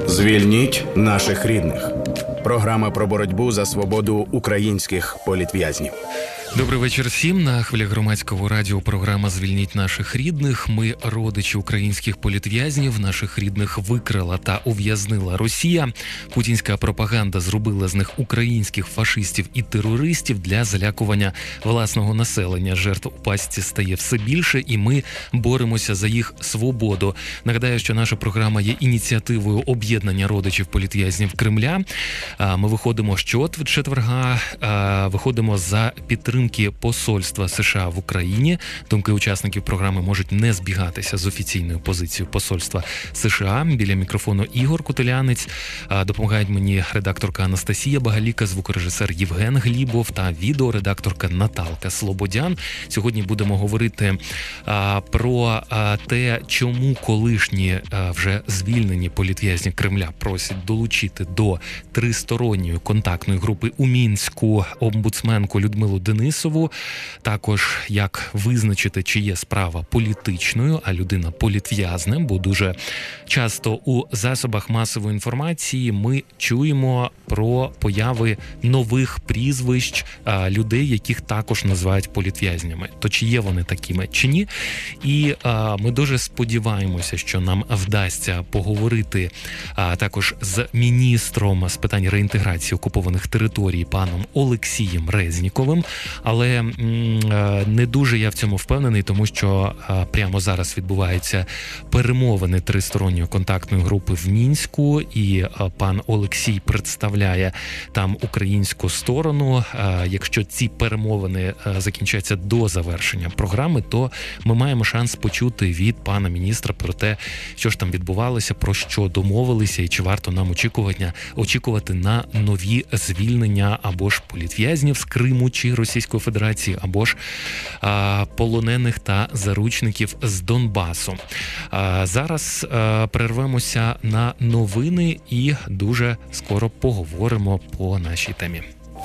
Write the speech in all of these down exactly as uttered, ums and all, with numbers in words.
Звільніть наших рідних. Програма про боротьбу за свободу українських політв'язнів. Добрий вечір всім. На хвилях Громадського радіо програма «Звільніть наших рідних». Ми, родичі українських політв'язнів, наших рідних викрила та ув'язнила Росія. Путінська пропаганда зробила з них українських фашистів і терористів для залякування власного населення. Жертв у пастці стає все більше, і ми боремося за їх свободу. Нагадаю, що наша програма є ініціативою об'єднання родичів політв'язнів Кремля. Ми виходимо щочетверга, виходимо за підтримки посольства США в Україні. Думки учасників програми можуть не збігатися з офіційною позицією посольства США. Біля мікрофону Ігор Кутелянець. Допомагають мені редакторка Анастасія Багаліка, звукорежисер Євген Глібов та відеоредакторка Наталка Слободян. Сьогодні будемо говорити а, про а, те, чому колишні а, вже звільнені політв'язні Кремля просять долучити до тристоронньої контактної групи у Мінську омбудсменку Людмилу Денисову. Також, як визначити, чи є справа політичною, а людина політв'язнем, бо дуже часто у засобах масової інформації ми чуємо про появи нових прізвищ а, людей, яких також називають політв'язнями. То чи є вони такими, чи ні? І а, ми дуже сподіваємося, що нам вдасться поговорити а, також з міністром з питань реінтеграції окупованих територій паном Олексієм Резніковим. Але м, не дуже я в цьому впевнений, тому що а, прямо зараз відбуваються перемовини тристоронньої контактної групи в Мінську, і а, пан Олексій представляє там українську сторону. А, якщо ці перемовини а, закінчаться до завершення програми, то ми маємо шанс почути від пана міністра про те, що ж там відбувалося, про що домовилися і чи варто нам очікування, очікувати на нові звільнення або ж політв'язнів з Криму чи Російської Федерації, або ж а, полонених та заручників з Донбасу. А, зараз а, перервемося на новини і дуже скоро поговоримо по нашій темі.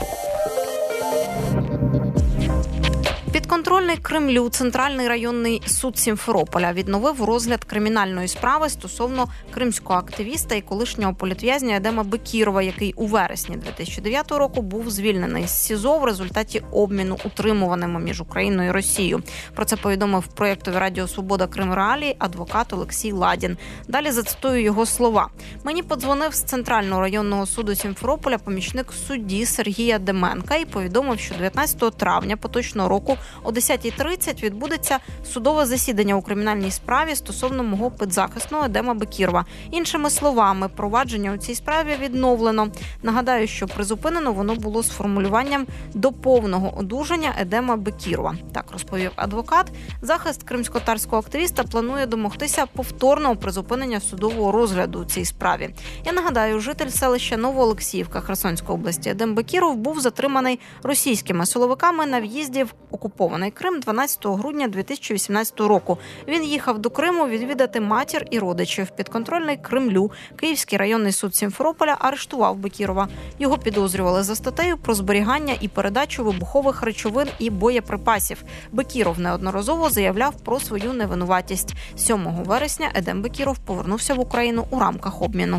Підконтрольний Кремлю Центральний районний суд Сімферополя відновив розгляд кримінальної справи стосовно кримського активіста і колишнього політв'язня Едема Бекірова, який у вересні дві тисячі дев'ятого року був звільнений з СІЗО в результаті обміну утримуваними між Україною і Росією. Про це повідомив проєктові Радіо Свобода Крим Реалії адвокат Олексій Ладін. Далі зацитую його слова. «Мені подзвонив з Центрального районного суду Сімферополя помічник судді Сергія Деменка і повідомив, що дев'ятнадцятого травня поточного року о десятій тридцять відбудеться судове засідання у кримінальній справі стосовно мого підзахисного Едема Бекірова. Іншими словами, провадження у цій справі відновлено. Нагадаю, що призупинено воно було з формулюванням до повного одужання Едема Бекірова». Так розповів адвокат. Захист кримськотатарського активіста планує домогтися повторного призупинення судового розгляду у цій справі. Я нагадаю, житель селища Новоолексіївка Херсонської області Едем Бекіров був затриманий російськими силовиками на в'їзді в окупований Крим дванадцятого грудня дві тисячі вісімнадцятого року. Він їхав до Криму відвідати матір і родичів. Підконтрольний Кремлю Київський районний суд Сімферополя арештував Бекірова. Його підозрювали за статтею про зберігання і передачу вибухових речовин і боєприпасів. Бекіров неодноразово заявляв про свою невинуватість. сьомого вересня Едем Бекіров повернувся в Україну у рамках обміну.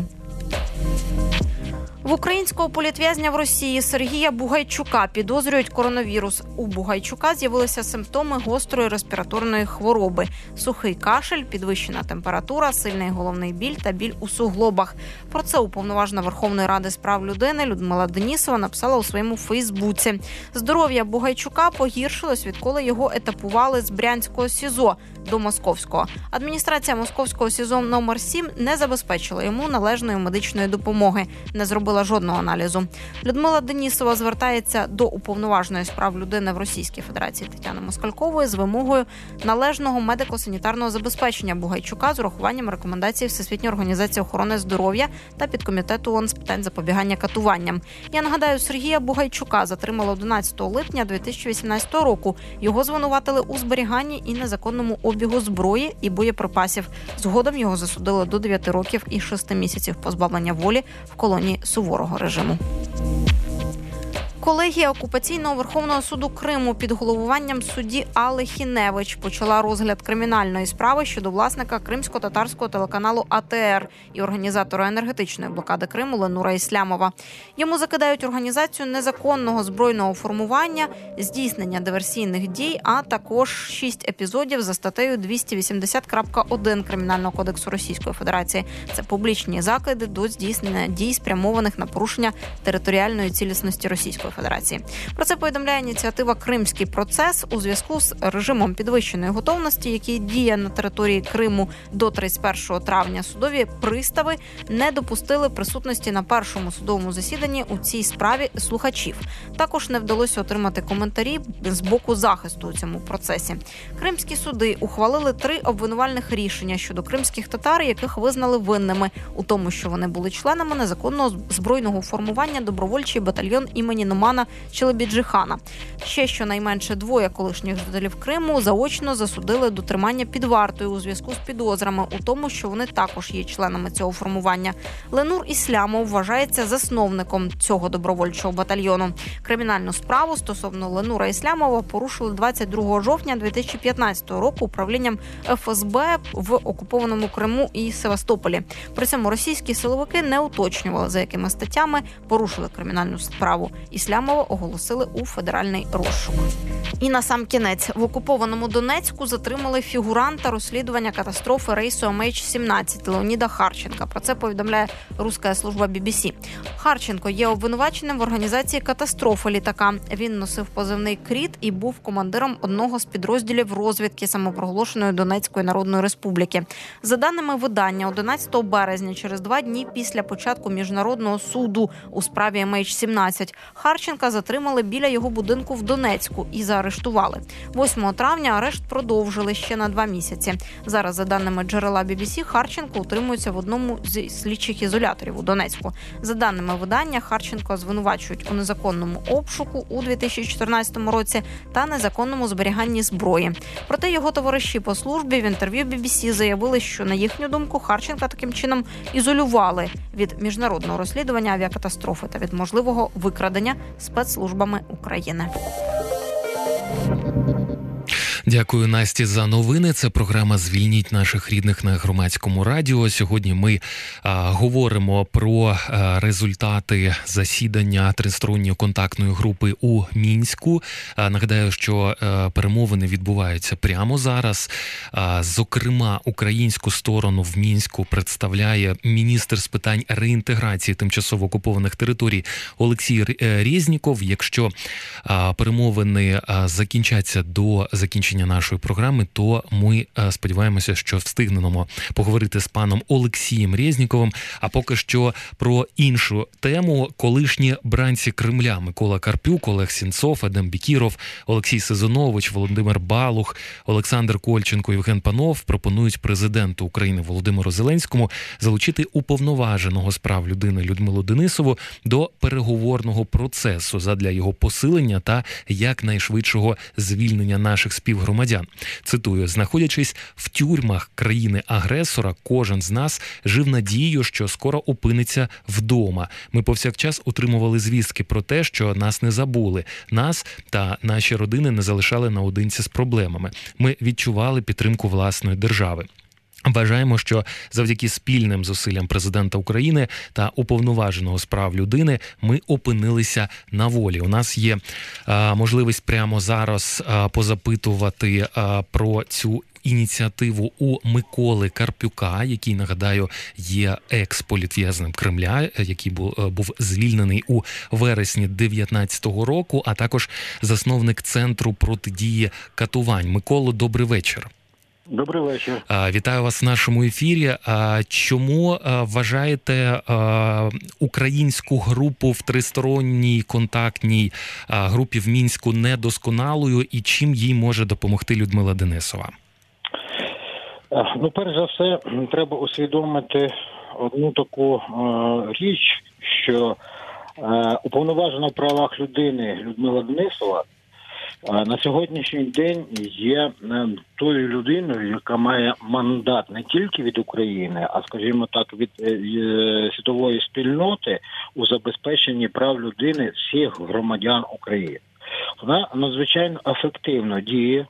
В українського політв'язня в Росії Сергія Бугайчука підозрюють коронавірус. У Бугайчука з'явилися симптоми гострої респіраторної хвороби. Сухий кашель, підвищена температура, сильний головний біль та біль у суглобах. Про це уповноважена Верховної Ради з прав людини Людмила Денисова написала у своєму Фейсбуці. Здоров'я Бугайчука погіршилось, відколи його етапували з Брянського СІЗО до Московського. Адміністрація Московського СІЗО номер сім не забезпечила йому належної медичної допомоги, не зробила жодного аналізу. Людмила Денисова звертається до уповноваженої з прав людини в Російській Федерації Тетяни Москалькової з вимогою належного медико-санітарного забезпечення Бугайчука з урахуванням рекомендацій Всесвітньої організації охорони здоров'я та підкомітету ООН з питань запобігання катуванням. Я нагадаю, Сергія Бугайчука затримали одинадцятого липня дві тисячі вісімнадцятого року. Його звинуватили у зберіганні і незаконному обігу зброї і боєприпасів. Згодом його засудили до дев'яти років і шести місяців позбавлення волі в колонії суворого режиму. Колегія окупаційного Верховного суду Криму під головуванням судді Алли Хіневич почала розгляд кримінальної справи щодо власника кримсько-татарського телеканалу А Те Ер і організатора енергетичної блокади Криму Ленура Іслямова. Йому закидають організацію незаконного збройного формування, здійснення диверсійних дій, а також шість епізодів за статтею двісті вісімдесят крапка один Кримінального кодексу Російської Федерації. Це публічні закиди до здійснення дій, спрямованих на порушення територіальної цілісності Російської Федерації. Про це повідомляє ініціатива «Кримський процес» у зв'язку з режимом підвищеної готовності, який діє на території Криму до тридцять першого травня. Судові пристави не допустили присутності на першому судовому засіданні у цій справі слухачів. Також не вдалося отримати коментарі з боку захисту у цьому процесі. Кримські суди ухвалили три обвинувальних рішення щодо кримських татар, яких визнали винними у тому, що вони були членами незаконного збройного формування «Добровольчий батальйон імені Номана Челебіджихана». Ще щонайменше двоє колишніх жителів Криму заочно засудили до тримання під вартою у зв'язку з підозрами у тому, що вони також є членами цього формування. Ленур Іслямов вважається засновником цього добровольчого батальйону. Кримінальну справу стосовно Ленура Іслямова порушили двадцять другого жовтня дві тисячі п'ятнадцятого року управлінням Еф Ес Бе в окупованому Криму і Севастополі. При цьому російські силовики не уточнювали, за якими статтями порушили кримінальну справу. Іслямова оголосили у федеральний розшук. І на сам кінець. В окупованому Донецьку затримали фігуранта розслідування катастрофи рейсу Ем Ейч сімнадцять Леоніда Харченка. Про це повідомляє руська служба Бі Бі Сі. Харченко є обвинуваченим в організації катастрофи літака. Він носив позивний «Кріт» і був командиром одного з підрозділів розвідки самопроголошеної Донецької Народної Республіки. За даними видання, одинадцятого березня, через два дні після початку міжнародного суду у справі Ем Ейч сімнадцять, Харченка затримали біля його будинку в Донецьку і заарештували. восьмого травня арешт продовжили ще на два місяці. Зараз, за даними джерела Бі Бі Сі, Харченко утримується в одному з слідчих ізоляторів у Донецьку. За даними видання, Харченко звинувачують у незаконному обшуку у дві тисячі чотирнадцятому році та незаконному зберіганні зброї. Проте його товариші по службі в інтерв'ю Бі Бі Сі заявили, що, на їхню думку, Харченка таким чином ізолювали від міжнародного розслідування авіакатастрофи та від можливого викрадення спецслужбами України. Дякую, Насті, за новини. Це програма «Звільніть наших рідних» на Громадському радіо. Сьогодні ми а, говоримо про а, результати засідання тристоронньої контактної групи у Мінську. А, нагадаю, що а, перемовини відбуваються прямо зараз. А, зокрема, українську сторону в Мінську представляє міністр з питань реінтеграції тимчасово окупованих територій Олексій Резніков. Якщо а, перемовини а, закінчаться до закінчення нашої програми, то ми сподіваємося, що встигнемо поговорити з паном Олексієм Резніковим. А поки що про іншу тему. Колишні бранці Кремля Микола Карпюк, Олег Сенцов, Едем Бекіров, Олексій Сезонович, Володимир Балух, Олександр Кольченко, Євген Панов пропонують президенту України Володимиру Зеленському залучити уповноваженого з прав людини Людмилу Денисову до переговорного процесу задля його посилення та якнайшвидшого звільнення наших співгромадян. Цитую: «Знаходячись в тюрмах країни-агресора, кожен з нас жив надією, що скоро опиниться вдома. Ми повсякчас отримували звістки про те, що нас не забули, нас та наші родини не залишали наодинці з проблемами. Ми відчували підтримку власної держави». Вважаємо, що завдяки спільним зусиллям президента України та уповноваженого з прав людини ми опинилися на волі. У нас є а, можливість прямо зараз а, позапитувати а, про цю ініціативу у Миколи Карпюка, який, нагадаю, є екс-політв'язнем Кремля, який був, був звільнений у вересні дев'ятнадцятого року, а також засновник Центру протидії катувань. Миколо, добрий вечір. Добрий вечір. Вітаю вас в нашому ефірі. Чому вважаєте українську групу в тристоронній контактній групі в Мінську недосконалою і чим їй може допомогти Людмила Денисова? Ну, перш за все, треба усвідомити одну таку е, річ, що е, уповноважена в правах людини Людмила Денисова на сьогоднішній день є тою людиною, яка має мандат не тільки від України, а, скажімо так, від світової спільноти у забезпеченні прав людини всіх громадян України. Вона надзвичайно ефективно діє,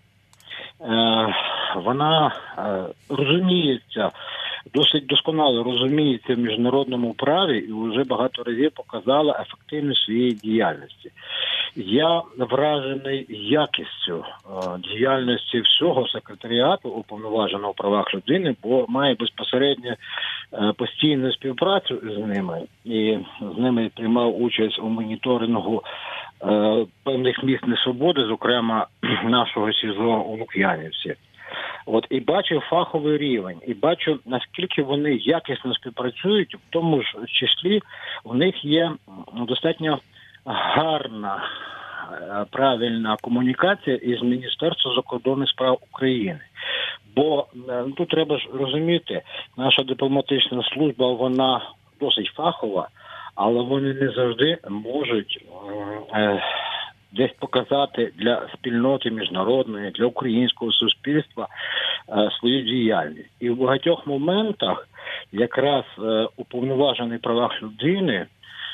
вона розуміється, досить досконало розуміється в міжнародному праві і вже багато разів показала ефективність своєї діяльності. Я вражений якістю діяльності всього секретаріату уповноваженого у правах людини, бо має безпосередньо постійну співпрацю з ними і з ними приймав участь у моніторингу певних місць несвободи, зокрема нашого СІЗО у Лук'янівці. От і бачу фаховий рівень, і бачу, наскільки вони якісно співпрацюють, в тому ж числі в них є достатньо гарна, правильна комунікація із Міністерством закордонних справ України. Бо ну, тут треба ж розуміти, наша дипломатична служба, вона досить фахова, але вони не завжди можуть е, десь показати для спільноти міжнародної, для українського суспільства е, свою діяльність. І в багатьох моментах якраз е, уповноважений правах людини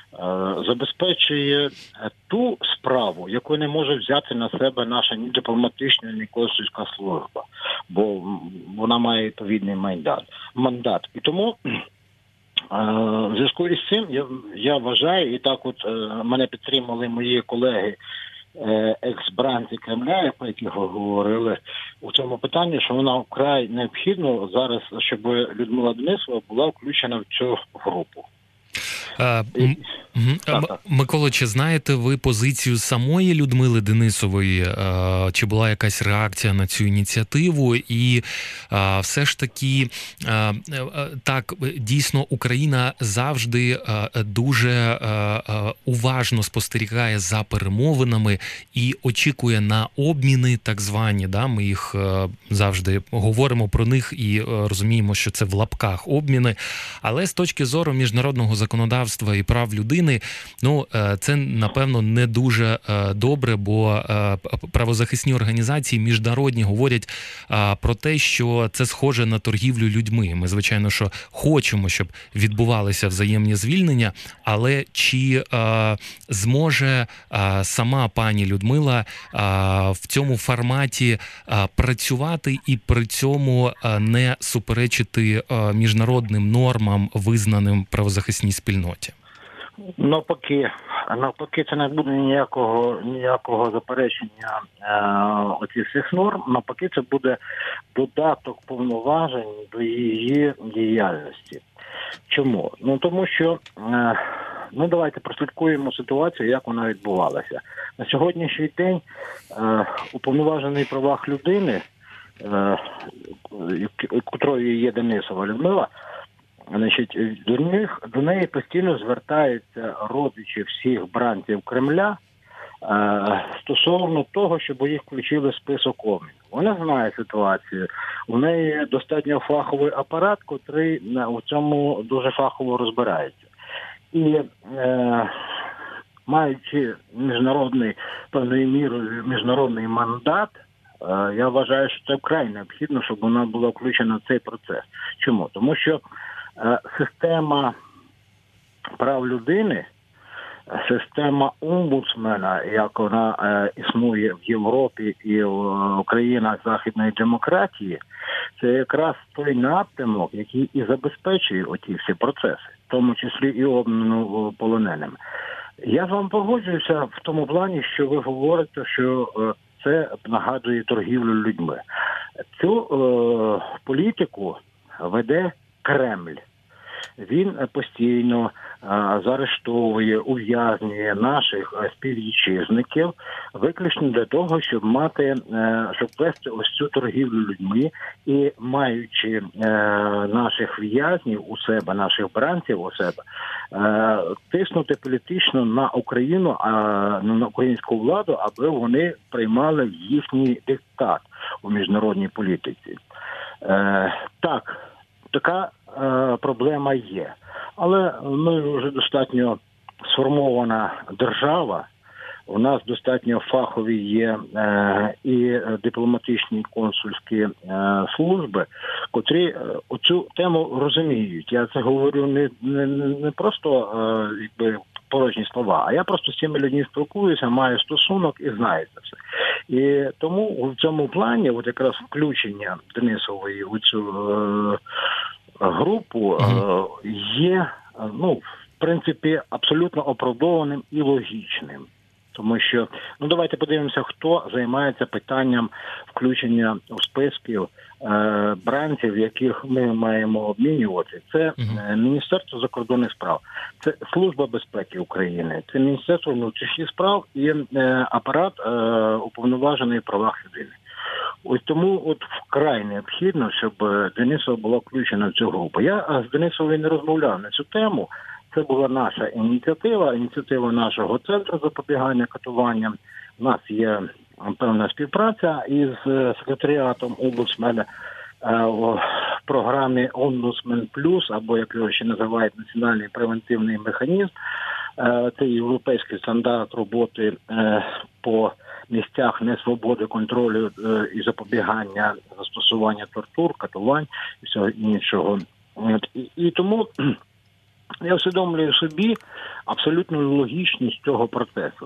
забезпечує ту справу, яку не може взяти на себе наша ні дипломатична, ні консульська служба, бо вона має відповідний мандат. мандат. І тому в зв'язку із цим я, я вважаю, і так от мене підтримали мої колеги екс-бранці Кремля, про яких говорили у цьому питанні, що вона вкрай необхідно зараз, щоб Людмила Денисова була включена в цю групу. А, м- м- Микола, чи знаєте ви позицію самої Людмили Денисової? А, чи була якась реакція на цю ініціативу? І а, все ж таки, а, так, дійсно, Україна завжди а, дуже а, уважно спостерігає за перемовинами і очікує на обміни, так звані, да, ми їх а, завжди говоримо про них і а, розуміємо, що це в лапках обміни, але з точки зору міжнародного законодавства і прав людини, ну, це, напевно, не дуже добре, бо правозахисні організації міжнародні говорять про те, що це схоже на торгівлю людьми. Ми, звичайно, що хочемо, щоб відбувалися взаємні звільнення, але чи зможе сама пані Людмила в цьому форматі працювати і при цьому не суперечити міжнародним нормам, визнаним правозахисній спільноті? Навпаки, навпаки, це не буде ніякого ніякого заперечення е, оцих всіх норм. Навпаки, це буде додаток повноважень до її діяльності. Чому? Ну тому що е, ну давайте прослідкуємо ситуацію, як вона відбувалася. На сьогоднішній день е, уповноважений правах людини, е, котрою є Денисова Людмила, значить, до них до неї постійно звертаються родичі всіх бранців Кремля е, стосовно того, щоб їх включили в список обміну. Вона знає ситуацію. У неї достатньо фаховий апарат, котрий у цьому дуже фахово розбирається. І е, маючи міжнародний, певною мірою міжнародний мандат, е, я вважаю, що це вкрай необхідно, щоб вона була включена в цей процес. Чому? Тому що система прав людини, система омбудсмена, як вона е, існує в Європі і в країнах західної демократії, це якраз той напрямок, який і забезпечує оті всі процеси, в тому числі і обміну полоненими. Я з вами погоджуюся в тому плані, що ви говорите, що е, це нагадує торгівлю людьми. Цю е, політику веде Кремль. Він постійно а, заарештовує, ув'язнює наших а, співвітчизників виключно для того, щоб мати, а, щоб вести ось цю торгівлю людьми і, маючи а, наших в'язнів у себе, наших бранців у себе, а, тиснути політично на Україну, а на українську владу, аби вони приймали їхній диктат у міжнародній політиці. А, так, така проблема є. Але ми вже достатньо сформована держава, У нас достатньо фахові є е, і дипломатичні, і консульські е, служби, котрі е, оцю тему розуміють. Я це говорю не, не, не просто е, якби порожні слова, а я просто з цими людьми спілкуюся, маю стосунок і знаю це все. І тому в цьому плані, от якраз включення Денисової у цю е, групу е, є, ну, в принципі, абсолютно оправдованим і логічним. Тому що, ну давайте подивимося, хто займається питанням включення у списків е, бранців, яких ми маємо обмінювати. Це е, Міністерство закордонних справ, це Служба безпеки України, це Міністерство внутрішніх справ і е, апарат е, уповноважений в правах людини. Ось тому от вкрай необхідно, щоб Денисова була включена в цю групу. Я з Денисовою не розмовляв на цю тему. Це була наша ініціатива, ініціатива нашого центру запобігання катуванням. У нас є певна співпраця із секретаріатом омбудсмена в програмі «Омбудсмен плюс», або, як його ще називають, національний превентивний механізм. Це європейський стандарт роботи по місцях несвободи, контролю і запобігання, застосування тортур, катувань і всього іншого. І, і тому я усвідомлюю собі абсолютну логічність цього процесу.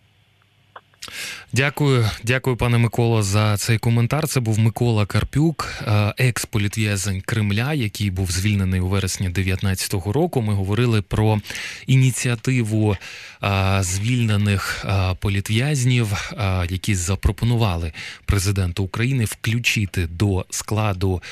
Дякую, дякую, пане Миколо, за цей коментар. Це був Микола Карпюк, екс-політв'язень Кремля, який був звільнений у вересні дев'ятнадцятого року. Ми говорили про ініціативу звільнених політв'язнів, які запропонували президенту України включити до складу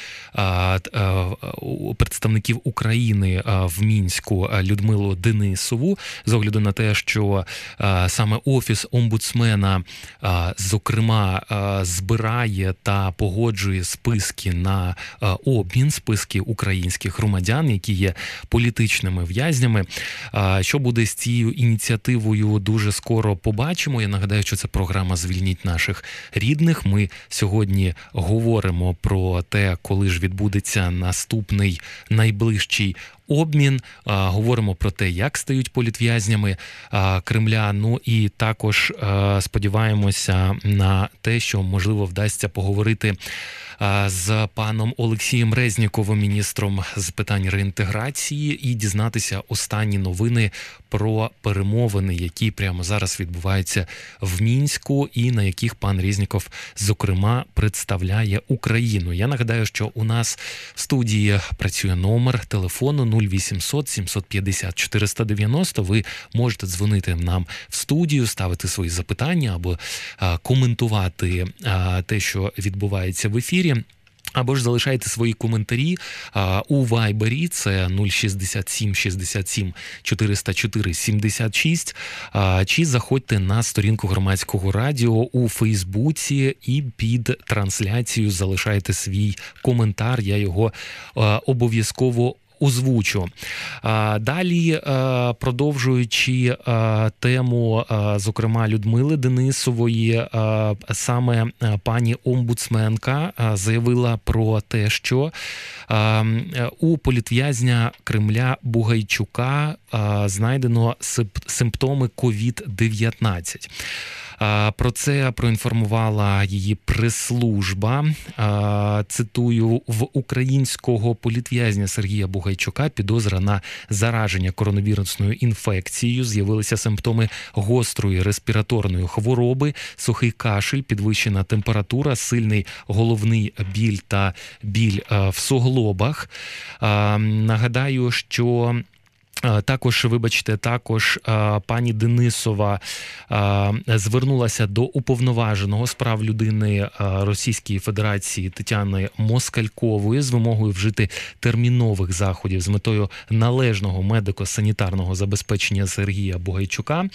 представників України в Мінську Людмилу Денисову, з огляду на те, що саме Офіс омбудсмена зокрема збирає та погоджує списки на обмін, списки українських громадян, які є політичними в'язнями. Що буде з цією ініціативою, дуже скоро побачимо. Я нагадаю, що це програма «Звільніть наших рідних». Ми сьогодні говоримо про те, коли ж відбудеться наступний найближчий обмін, а, говоримо про те, як стають політв'язнями а, Кремля, ну і також а, сподіваємося на те, що, можливо, вдасться поговорити а, з паном Олексієм Резніковим, міністром з питань реінтеграції, і дізнатися останні новини про перемовини, які прямо зараз відбуваються в Мінську і на яких пан Резніков, зокрема, представляє Україну. Я нагадаю, що у нас в студії працює номер телефону нуль вісімсот сімсот п'ятдесят чотириста дев'яносто. Ви можете дзвонити нам в студію, ставити свої запитання або а, коментувати а, те, що відбувається в ефірі. Або ж залишайте свої коментарі а, у Вайбері, це нуль шістдесят сім шістдесят сім чотириста чотири сімдесят шість, а, чи заходьте на сторінку Громадського радіо у Фейсбуці і під трансляцією залишайте свій коментар, я його а, обов'язково озвучу. Далі, продовжуючи тему, зокрема, Людмили Денисової, саме пані омбудсменка заявила про те, що у політв'язня Кремля Бугайчука знайдено симптоми ковід дев'ятнадцять. Про це проінформувала її прес-служба. Цитую, в українського політв'язня Сергія Бугайчука підозра на зараження коронавірусною інфекцією. З'явилися симптоми гострої респіраторної хвороби, сухий кашель, підвищена температура, сильний головний біль та біль в суглобах. Нагадаю, що Також, вибачте, також пані Денисова звернулася до уповноваженого з прав людини Російської Федерації Тетяни Москалькової з вимогою вжити термінових заходів з метою належного медико-санітарного забезпечення Сергія Бугайчука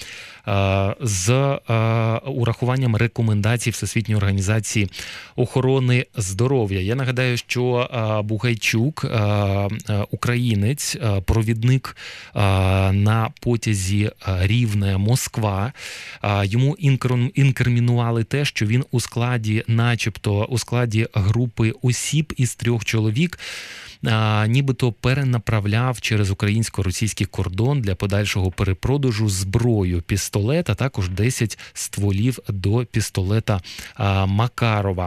з урахуванням рекомендацій Всесвітньої організації охорони здоров'я. Я нагадаю, що Бугайчук, українець, провідник на потязі Рівне-Москва. Йому інкримінували те, що він у складі, начебто, у складі групи осіб із трьох чоловік нібито перенаправляв через українсько-російський кордон для подальшого перепродажу зброю, пістолет, а також десять стволів до пістолета Макарова.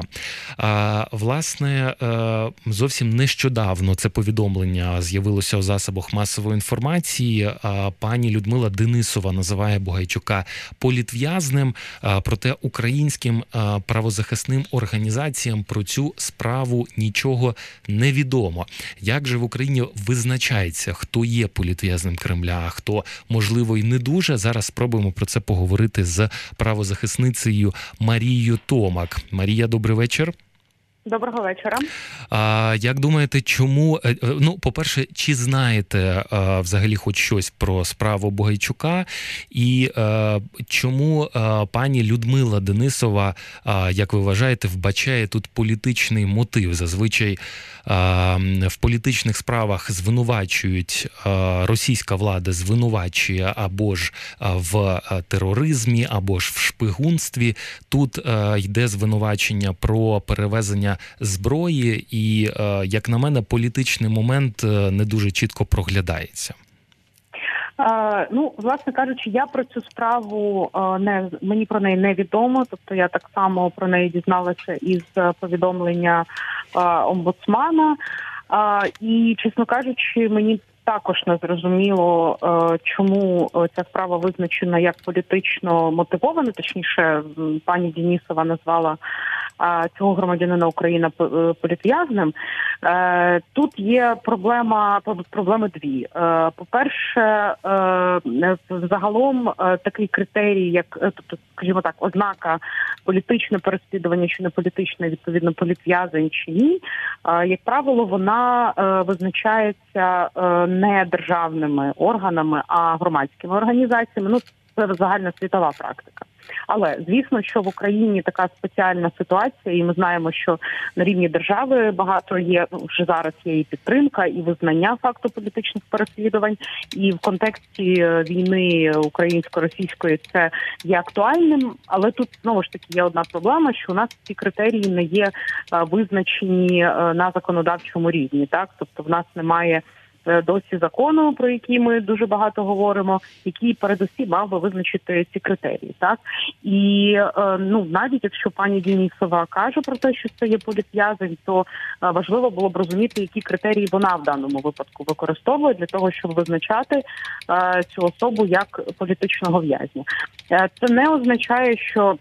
Власне, зовсім нещодавно це повідомлення з'явилося у засобах масової інформації. Пані Людмила Денисова називає Бугайчука політв'язнем, проте українським правозахисним організаціям про цю справу нічого не відомо. Як же в Україні визначається, хто є політв'язнем Кремля, а хто, можливо, і не дуже? Зараз спробуємо про це поговорити з правозахисницею Марією Томак. Марія, добрий вечір. Доброго вечора. А, як думаєте, чому, ну, по-перше, чи знаєте а, взагалі хоч щось про справу Бугайчука, і а, чому а, пані Людмила Денисова, а, як ви вважаєте, вбачає тут політичний мотив? Зазвичай а, в політичних справах звинувачують, а, російська влада звинувачує або ж а, в тероризмі, або ж в шпигунстві. Тут а, йде звинувачення про перевезення зброї і, як на мене, політичний момент не дуже чітко проглядається. Uh, ну, власне кажучи, я про цю справу uh, не мені про неї не відомо. Тобто я так само про неї дізналася із повідомлення uh, омбудсмана. Uh, і, чесно кажучи, мені також не зрозуміло, uh, чому ця справа визначена як політично мотивована. Точніше, пані Денисова назвала цього громадянина України політв'язнем. Тут є проблема, проблеми дві. По-перше, загалом такий критерій, як, тобто, скажімо так, ознака політичне переслідування чи не політичне, відповідно, політв'язень чи ні, як правило, вона визначається не державними органами, а громадськими організаціями. Ну, це загальна світова практика. Але, звісно, що в Україні така спеціальна ситуація, і ми знаємо, що на рівні держави багато є, вже зараз є і підтримка, і визнання факту політичних переслідувань, і в контексті війни українсько-російської це є актуальним, але тут, знову ж таки, є одна проблема, що у нас ці критерії не є визначені на законодавчому рівні, так? Тобто в нас немає досі закону, про які ми дуже багато говоримо, який передусім мав би визначити ці критерії, так? І, ну, навіть якщо пані Денисова каже про те, що це є політв'язень, то важливо було б розуміти, які критерії вона в даному випадку використовує для того, щоб визначати цю особу як політичного в'язня. Це не означає, що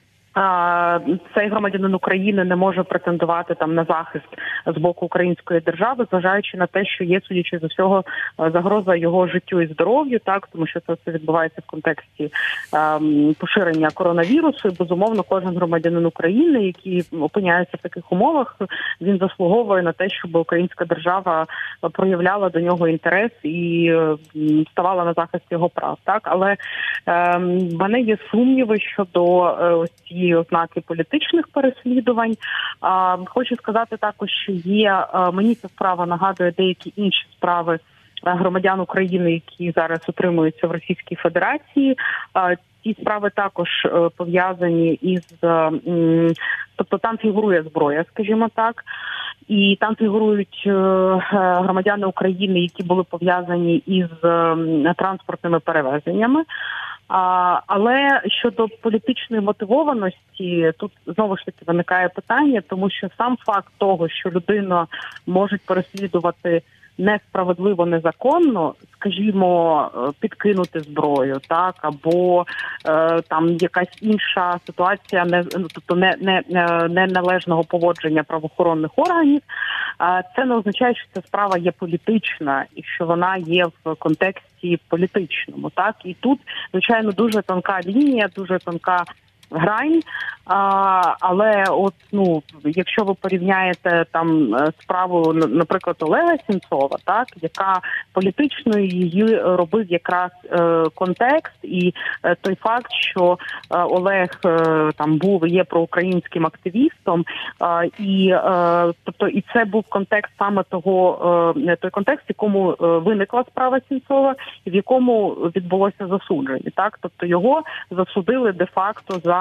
цей громадянин України не може претендувати там на захист з боку української держави, зважаючи на те, що є, судячи з усього, загроза його життю і здоров'ю, так, тому що це все відбувається в контексті ем, поширення коронавірусу. І, безумовно, кожен громадянин України, який опиняється в таких умовах, він заслуговує на те, щоб українська держава проявляла до нього інтерес і ем, ставала на захист його прав. Так, але ем, в мене є сумніви щодо е, ось цієї ознаки політичних переслідувань. А, хочу сказати також, що є, а, мені ця справа нагадує деякі інші справи громадян України, які зараз утримуються в Російській Федерації. А, ці справи також а, пов'язані із, а, м, тобто там фігурує зброя, скажімо так, і там фігурують а, громадяни України, які були пов'язані із а, транспортними перевезеннями. А, але щодо політичної мотивованості, тут знову ж таки виникає питання, тому що сам факт того, що людина може переслідувати несправедливо, незаконно, скажімо, підкинути зброю, так, або е, там якась інша ситуація, не, тобто не, не, не належного поводження правоохоронних органів, е, це не означає, що ця справа є політична і що вона є в контексті політичному, так, і тут, звичайно, дуже тонка лінія, дуже тонка грань, а, але от, ну, якщо ви порівняєте там справу, наприклад, Олега Сенцова, так, яка політично її робив якраз е, контекст і е, той факт, що е, Олег е, там був, є проукраїнським активістом, е, і е, тобто і це був контекст саме того, е, той контекст, в якому е, виникла справа Сенцова, і в якому відбулося засудження, так, тобто його засудили де-факто за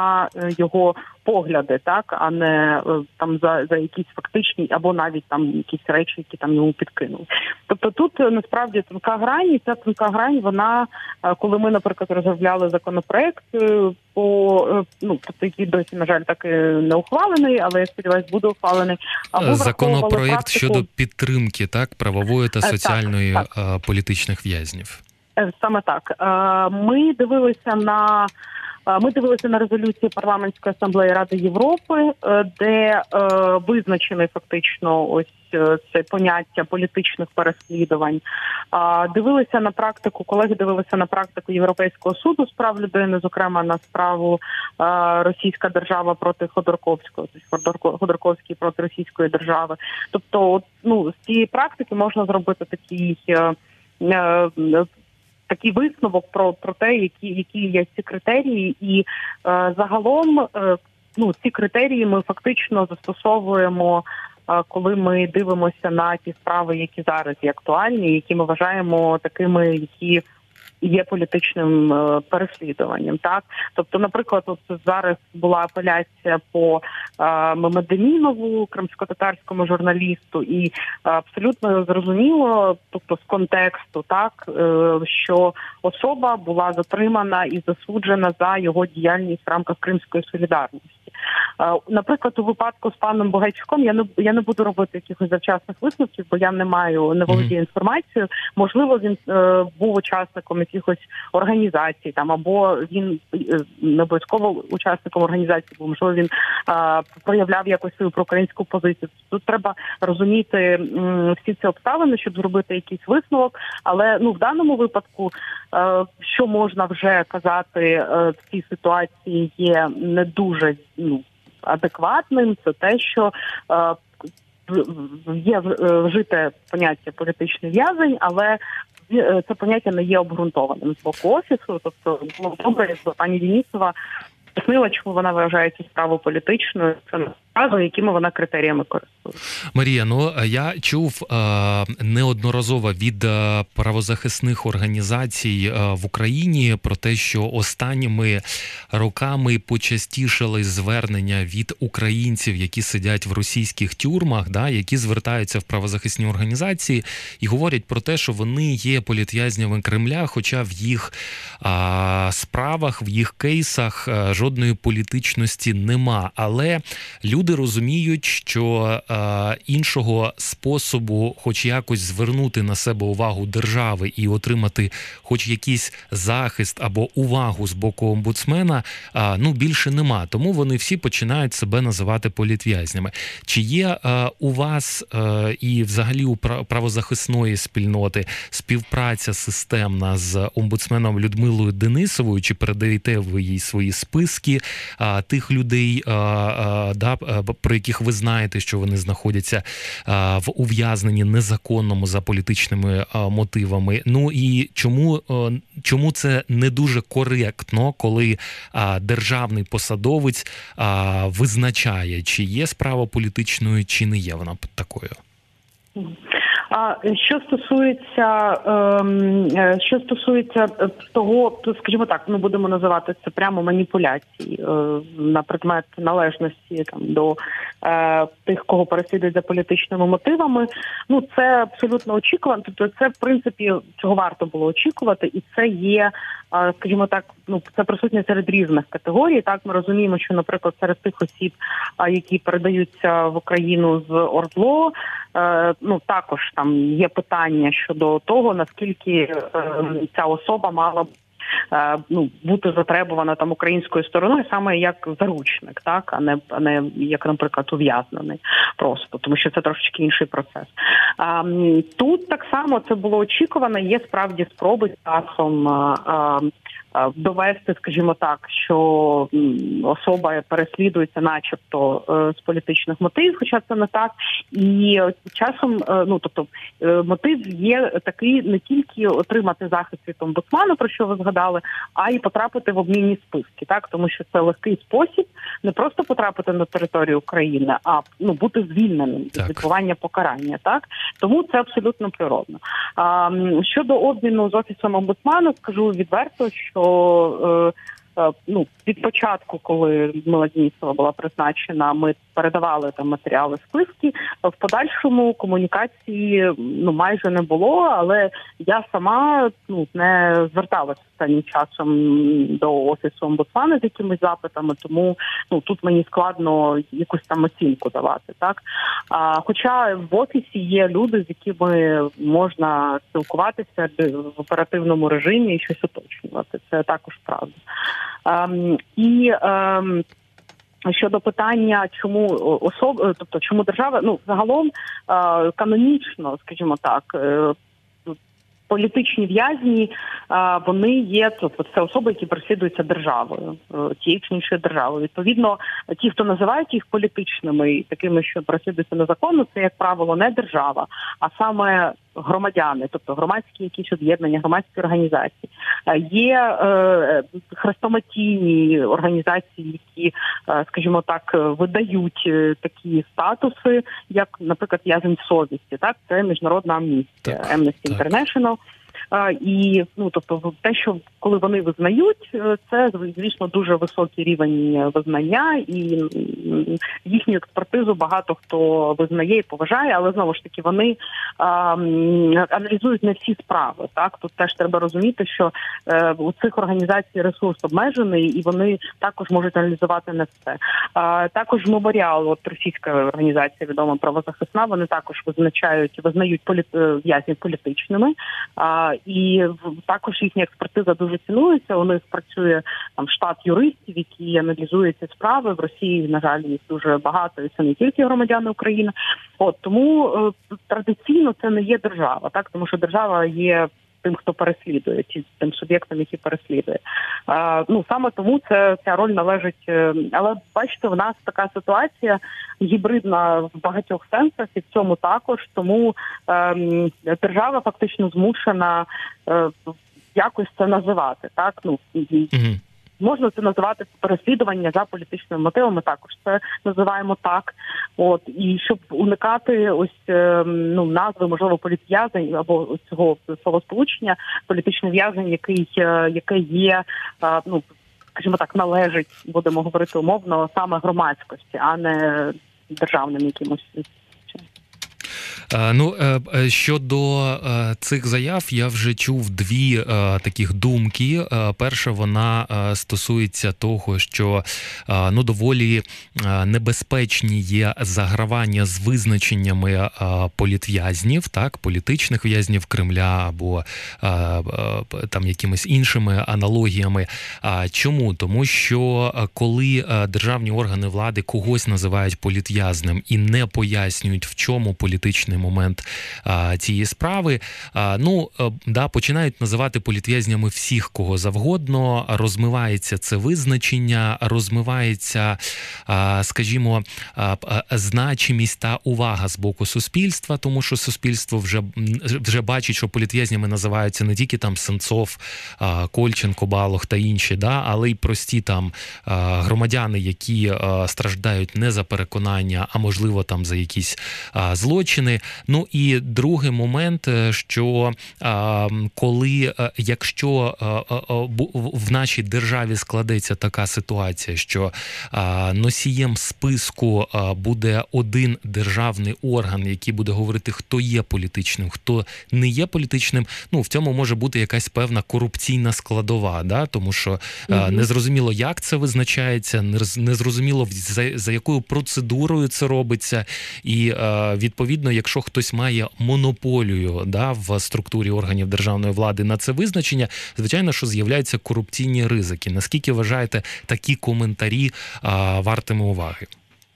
за його погляди, так, а не там за, за якісь фактичні або навіть там якісь речі, які там йому підкинули. Тобто тут насправді тонка грань, і ця тонка грань, вона, коли ми, наприклад, розробляли законопроект, по, ну, який досі, на жаль, так і не ухвалений, але я сподіваюся, буде ухвалений. Або законопроект практику... щодо підтримки, так, правової та соціальної так, так. політичних в'язнів. Саме так. Ми дивилися на Ми дивилися на резолюції Парламентської асамблеї Ради Європи, де визначене фактично ось це поняття політичних переслідувань. Дивилися на практику, колеги дивилися на практику Європейського суду з прав людини, зокрема на справу Російська держава проти Ходорковського, тобто Ходорковський проти Російської держави. Тобто, ну, з цієї практики можна зробити такий такий висновок про, про те, які, які є ці критерії, і е, загалом е, ну, ці критерії ми фактично застосовуємо, е, коли ми дивимося на ті справи, які зараз є актуальні, які ми вважаємо такими, які є політичним е, переслідуванням. Так? Тобто, наприклад, от зараз була апеляція по е, Мемедемінову, кримськотатарському журналісту, і е, абсолютно зрозуміло, тобто з контексту, так, е, що особа була затримана і засуджена за його діяльність в рамках Кримської солідарності. Наприклад, у випадку з паном Бугайчуком я не я не буду робити якихось завчасних висновків, бо я не маю не володію інформацією. Можливо, він е, був учасником якихось організацій, там або він е, не обов'язково учасником організації, бо можливо він е, проявляв якось свою проукраїнську позицію. Тут треба розуміти м, всі ці обставини, щоб зробити якийсь висновок. Але ну в даному випадку, е, що можна вже казати е, в цій ситуації, є не дуже ну, адекватним, це те, що е, є вжите поняття політичний в'язень, але це поняття не є обґрунтованим з боку Офісу. Тобто було добре, якби пані Денісова пояснила, чому вона вважає цю справу політичною, це наразі, якими вона критеріями користується. Марія, ну я чув е, неодноразово від е, правозахисних організацій е, в Україні про те, що останніми роками почастішали звернення від українців, які сидять в російських тюрмах, да, які звертаються в правозахисні організації і говорять про те, що вони є політв'язнями Кремля, хоча в їх е, справах, в їх кейсах е, жодної політичності нема. Але люди Люди розуміють, що е, іншого способу хоч якось звернути на себе увагу держави і отримати хоч якийсь захист або увагу з боку омбудсмена, е, ну, більше нема. Тому вони всі починають себе називати політв'язнями. Чи є е, у вас е, і взагалі у правозахисної спільноти співпраця системна з омбудсменом Людмилою Денисовою? Чи передаєте ви їй свої списки е, тих людей, е, е, да, про яких ви знаєте, що вони знаходяться а, в ув'язненні незаконному за політичними а, мотивами? Ну і чому, а, чому це не дуже коректно, коли а, державний посадовець а, визначає, чи є справа політичною, чи не є вона такою? А що стосується, е, що стосується того, то, скажімо так, ми будемо називати це прямо маніпуляції е, на предмет належності там до е, тих, кого переслідують за політичними мотивами. Ну це абсолютно очікувано. Тобто, це в принципі цього варто було очікувати, і це є, е, скажімо так, ну це присутнє серед різних категорій. Так, ми розуміємо, що, наприклад, серед тих осіб, е, які передаються в Україну з ОРДЛО, е, ну також там є питання щодо того, наскільки е, ця особа мала б е, ну, бути затребувана там українською стороною саме як заручник, так, а не, а не як, наприклад, ув'язнений просто, тому що це трошечки інший процес. Е, тут так само це було очікувано, є справді спроби часом е, е, довести, скажімо так, що особа переслідується начебто з політичних мотивів, хоча це не так. І часом, ну, тобто, мотив є такий не тільки отримати захист від омбудсмана, про що ви згадали, а й потрапити в обмінні списки, так? Тому що це легкий спосіб не просто потрапити на територію України, а ну, бути звільненим від відбування покарання, так? Тому це абсолютно природно. А, щодо обміну з Офісом омбудсмана, скажу відверто, що ну, від початку, коли Людмила Денісова була призначена, ми передавали там матеріали, списки. В подальшому комунікації ну майже не було, але я сама ну не зверталася останнім часом до офісу омбудсмана з якимись запитами, тому ну тут мені складно якусь там оцінку давати, так. А, хоча в офісі є люди, з якими можна спілкуватися в оперативному режимі і щось уточнювати. Це також правда. А, і а, щодо питання, чому особ... тобто чому держава, ну загалом канонічно, скажімо так, політичні в'язні, вони є, тобто це особи, які переслідуються державою, тією чи іншою державою. Відповідно, ті, хто називають їх політичними, такими, що переслідуються незаконно, це, як правило, не держава, а саме громадяни, тобто громадські якісь об'єднання, громадські організації. Є е, хрестоматійні організації, які, е, скажімо так, видають такі статуси, як, наприклад, в'язень совісті. Так, це міжнародна амністія, Amnesty International. І ну, тобто, те, що коли вони визнають, це звісно дуже високий рівень визнання, і їхню експертизу багато хто визнає і поважає, але знову ж таки вони а, аналізують не всі справи. Так, тут теж треба розуміти, що е, у цих організацій ресурс обмежений, і вони також можуть аналізувати не все. А, також меморіал, от російська організація відома правозахисна, вони також визначають, визнають полі... в'язнів політичними. А, І також їхня експертиза дуже цінується. У них працює там штат юристів, які аналізують ці справи. В Росії, на жаль, їх дуже багато, і це не тільки громадяни України. От тому е, традиційно це не є держава, так, тому що держава є тим, хто переслідує, тим суб'єктом, який переслідує. А, ну, саме тому це, ця роль належить... Але, бачите, в нас така ситуація гібридна в багатьох сенсах, і в цьому також. Тому е, держава фактично змушена е, якось це називати. Так? Ну, mm-hmm. Можна це називати переслідування за політичними мотивами, також це називаємо так. От, і щоб уникати ось ну назви, можливо, політв'язень або цього словосполучення, політичний в'язень, який, який є, ну, скажімо так, належить, будемо говорити умовно, саме громадськості, а не державним якимось. Ну, щодо цих заяв, я вже чув дві таких думки. Перша, вона стосується того, що ну, доволі небезпечні є загравання з визначеннями політв'язнів, так, політичних в'язнів Кремля або там якимись іншими аналогіями. Чому? Тому що коли державні органи влади когось називають політв'язнем і не пояснюють, в чому політичний момент а, цієї справи, а, ну, а, да, починають називати політв'язнями всіх, кого завгодно, розмивається це визначення, розмивається, а, скажімо, а, а, значимість та увага з боку суспільства, тому що суспільство вже, вже бачить, що політв'язнями називаються не тільки там Сенцов, а, Кольченко, Балох та інші, да, але й прості там а, громадяни, які а, страждають не за переконання, а можливо там за якісь а, злочини. Ну і другий момент, що а, коли, а, якщо а, а, в нашій державі складеться така ситуація, що а, носієм списку а, буде один державний орган, який буде говорити, хто є політичним, хто не є політичним, ну в цьому може бути якась певна корупційна складова, да? Тому що а, незрозуміло, як це визначається, незрозуміло, за, за якою процедурою це робиться, і а, відповідно, якщо хтось має монополію, да, в структурі органів державної влади на це визначення, звичайно, що з'являються корупційні ризики. Наскільки вважаєте, такі коментарі а, вартими уваги?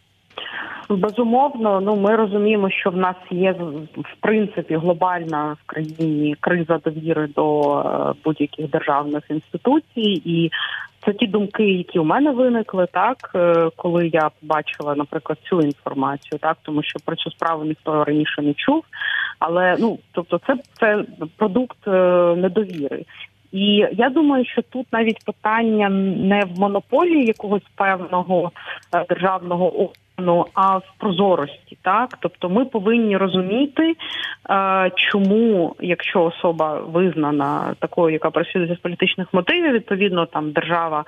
Безумовно, ну ми розуміємо, що в нас є в принципі глобальна в країні криза довіри до е, будь-яких державних інституцій, і це ті думки, які у мене виникли, так, е, коли я побачила, наприклад, цю інформацію, так, тому що про цю справу ніхто раніше не чув, але ну, тобто, це, це продукт е, недовіри. І я думаю, що тут навіть питання не в монополії якогось певного е, державного а в прозорості, так? Тобто ми повинні розуміти, чому, якщо особа визнана такою, яка працює з політичних мотивів, відповідно, там держава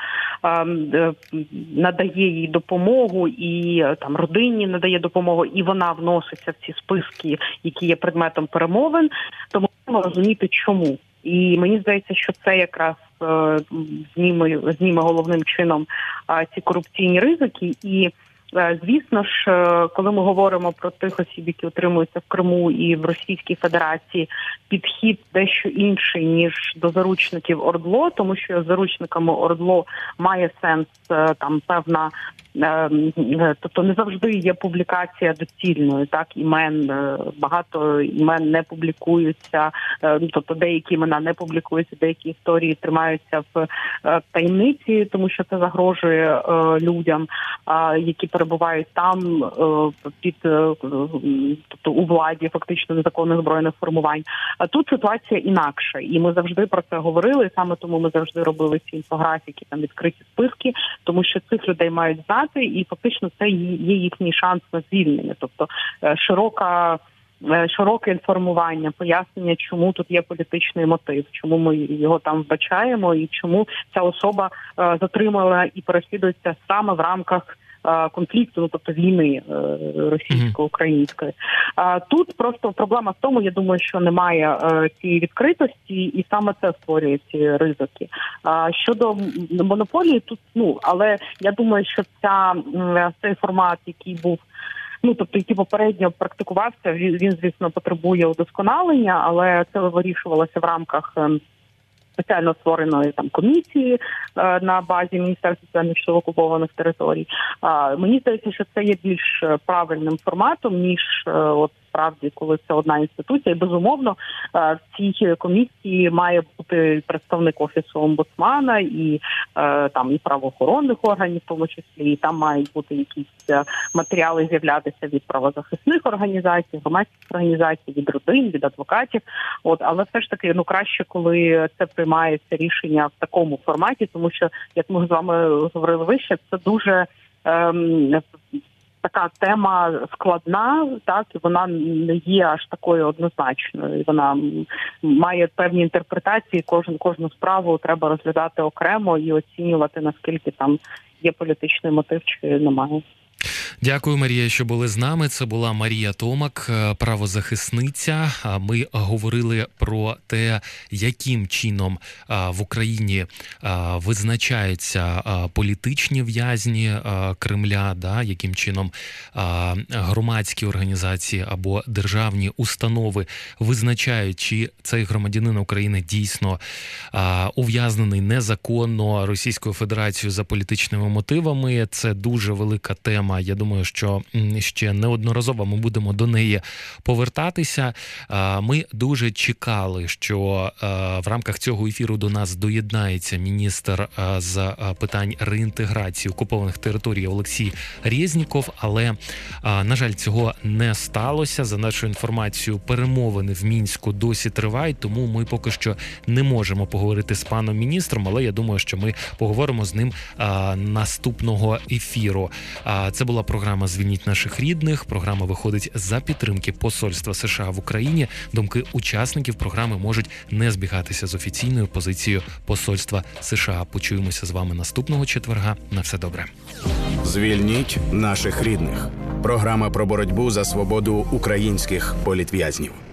надає їй допомогу і там родині надає допомогу, і вона вноситься в ці списки, які є предметом перемовин, то ми маємо розуміти, чому. І мені здається, що це якраз зніме, зніме головним чином ці корупційні ризики. І звісно ж, коли ми говоримо про тих осіб, які утримуються в Криму і в Російській Федерації, підхід дещо інший, ніж до заручників ОРДЛО, тому що з заручниками ОРДЛО має сенс там певна, тобто не завжди є публікація доцільною, так, імен, багато імен не публікуються, тобто деякі імена не публікуються, деякі історії тримаються в таємниці, тому що це загрожує людям, які перебувають там під, тобто у владі фактично незаконних збройних формувань. А тут ситуація інакша, і ми завжди про це говорили, і саме тому ми завжди робили ці інфографіки, там відкриті списки, тому що цих людей мають знати, і фактично це є їхній шанс на звільнення. Тобто широка широке інформування, пояснення, чому тут є політичний мотив, чому ми його там вбачаємо, і чому ця особа затримала і переслідується саме в рамках конфлікту, ну, тобто війни російсько-української. Тут просто проблема в тому, я думаю, що немає цієї відкритості, і саме це створює ці ризики. Щодо монополії, тут, ну, але я думаю, що ця, цей формат, який був, ну, тобто, який попередньо практикувався, він, він, звісно, потребує удосконалення, але це вирішувалося в рамках спеціально створеної там комісії е, на базі Міністерства соціальних окупованих територій. Е, мені здається, що це є більш правильним форматом, ніж е, от справді, коли це одна інституція. І, безумовно, в цій комісії має бути представник Офісу омбудсмана і там і правоохоронних органів, в тому числі, і там мають бути якісь матеріали з'являтися від правозахисних організацій, громадських організацій, від родин, від адвокатів. От, але все ж таки, ну, краще, коли це приймається рішення в такому форматі, тому що, як ми з вами говорили вище, це дуже ем, така тема складна, так, і вона не є аж такою однозначною. Вона має певні інтерпретації, кожен, кожну справу треба розглядати окремо і оцінювати, наскільки там є політичний мотив чи немає. Дякую, Марія, що були з нами. Це була Марія Томак, правозахисниця. Ми говорили про те, яким чином в Україні визначаються політичні в'язні Кремля, да, яким чином громадські організації або державні установи визначають, чи цей громадянин України дійсно ув'язнений незаконно Російською Федерацією за політичними мотивами. Це дуже велика тема. Я думаю, що ще неодноразово ми будемо до неї повертатися. Ми дуже чекали, що в рамках цього ефіру до нас доєднається міністр з питань реінтеграції окупованих територій Олексій Резніков, але, на жаль, цього не сталося. За нашою інформацією, перемовини в Мінську досі тривають, тому ми поки що не можемо поговорити з паном міністром, але я думаю, що ми поговоримо з ним наступного ефіру. Це була програма «Звільніть наших рідних». Програма виходить за підтримки Посольства США в Україні. Думки учасників програми можуть не збігатися з офіційною позицією Посольства США. Почуємося з вами наступного четверга. На все добре. «Звільніть наших рідних». Програма про боротьбу за свободу українських політв'язнів.